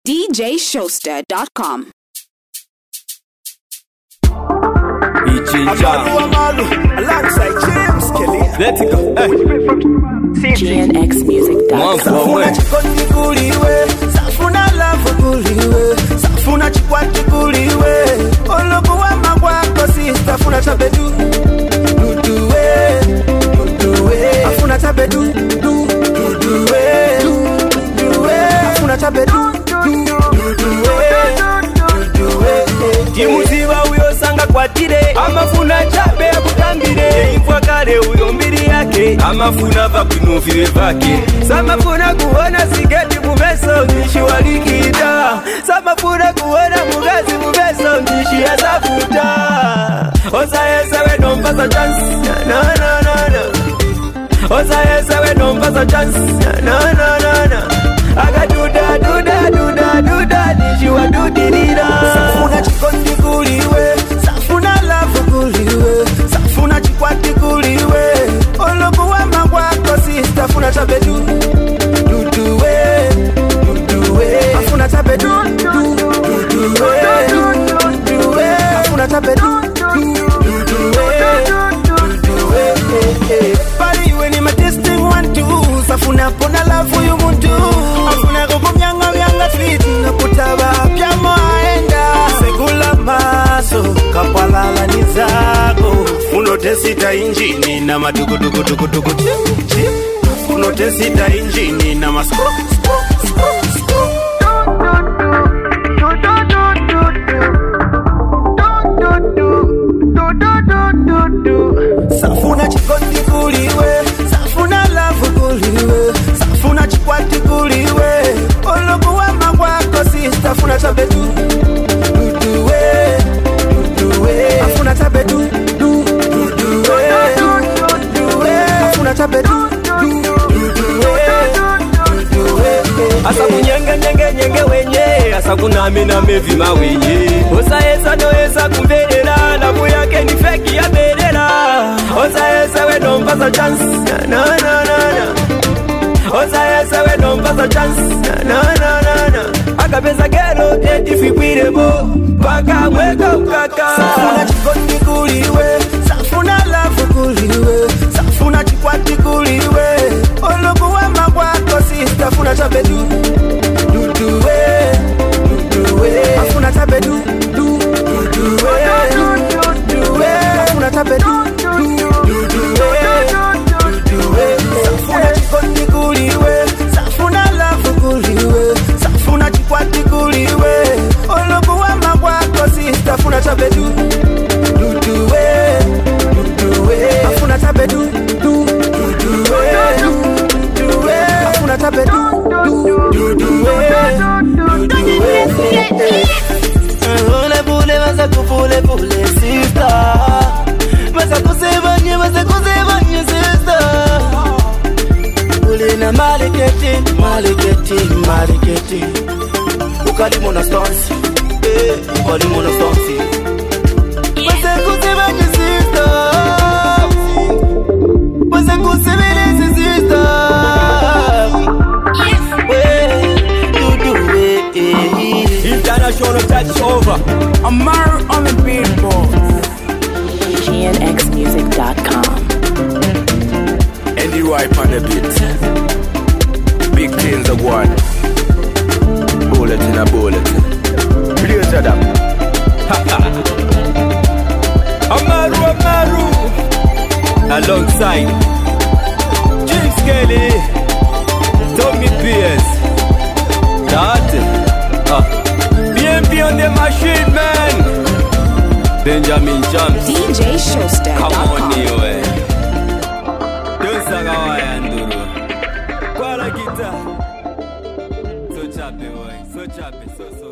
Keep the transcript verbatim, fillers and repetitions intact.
D J Showster dot com. Alongside James Kelly. Let's go. Hey. G N X music dot com. Safuna chikondi kuliwe, safuna love kuliwe, safuna chikwati kuliwe. Olokuwa magwako sister, funa tabedu, duduwe, duduwe. Afuna tabedu, du, duduwe, duduwe. Afuna tabedu, du, duduwe, duduwe. Kimuziva uyo sanga kwatire, amafuna chape ya kutambire. Infwa kare uyo mbiri yake, amafuna vakunuviwe vake. Samafuna kuona sigeti mumeso, ndishi walikida. Samafuna kuona mugazi mumeso, ndishi ya zafuta. Osa yesa we don't pass a chance, na na na na. Osa yesa we don't pass a chance, na na na na. Aga do da do da do da do da, ndishi wa do dirira. Safuna chikondi kuliwe, safuna love kuliwe, safuna chikwati kuliwe. Olokuwa magwako sister, funa tabedu, duduwe, duduwe. Afuna tabedu, du, duduwe, duduwe. Afuna tabedu, du, duduwe, duduwe. Pali we ni matesting one two, safuna pona love yu muntu. Afuna gogo myanga myanga fit, nakutaba pyamo aenda. Segula maso, kapalala nizako. Unotesita injini na madugu dugu dugu dugu chip chip. Unotesita injini na masko sko sko sko. Safuna chikondi kuliwe, safuna love kuliwe, safuna chikwati kuliwe. Olokuwa magwako sister, funa tabedu, duduwe, duduwe. Afuna tabedu, du, duduwe, duduwe. Afuna tabedu, du, duduwe, duduwe. Asa kunyenge nyenge nyenge wenye, asa kunami na mevima wenye. Osa esa no esa kumverera, lamu yake ni feki ya berera. Osa esa we don't pass a chance, na na na na. Osa esa we don't pass a chance, na na na na na. Akapesa gero, eti fikwirebo, paka mweka ukaka. Safuna chikondi kuliwe, safuna love kuliwe, safuna chikwati kuliwe. Olokuwa magwako sister, funa tabedu, duduwe, duduwe. Afuna tabedu, du, duduwe, duduwe. Afuna tabedu, du, duduwe, duduwe. Safuna chikondi kuliwe, safuna love kuliwe, safuna chikwati kuliwe. Olokuwa magwako sister, funa tabedu, duduwe, duduwe. Afuna tabedu, du, duduwe, duduwe. Afuna tabedu, du, duduwe, duduwe. Ole bule maza kufule bule sister, maza kusebanye maza kusebanye sister. Bule na maliketi maliketi maliketi. Ukalimu na stones, eh, ukalimu na stones. Maza kusebanye sister, maza kusebanye sister. International touch over. Amar on the billboard. G N X music dot com. And you wipe on the beat. Big things are one. Bullet in a bullet. Please shut up. Amaru Amaru. Alongside James Kelly, Tommy Pierce. That. Uh, B M P on the machine, man. Benjamin James. D J Showster dot Come on, com. niwe. Don't sanga waya nduru. Kwa la guitar. So chape, boy. So chape, so so.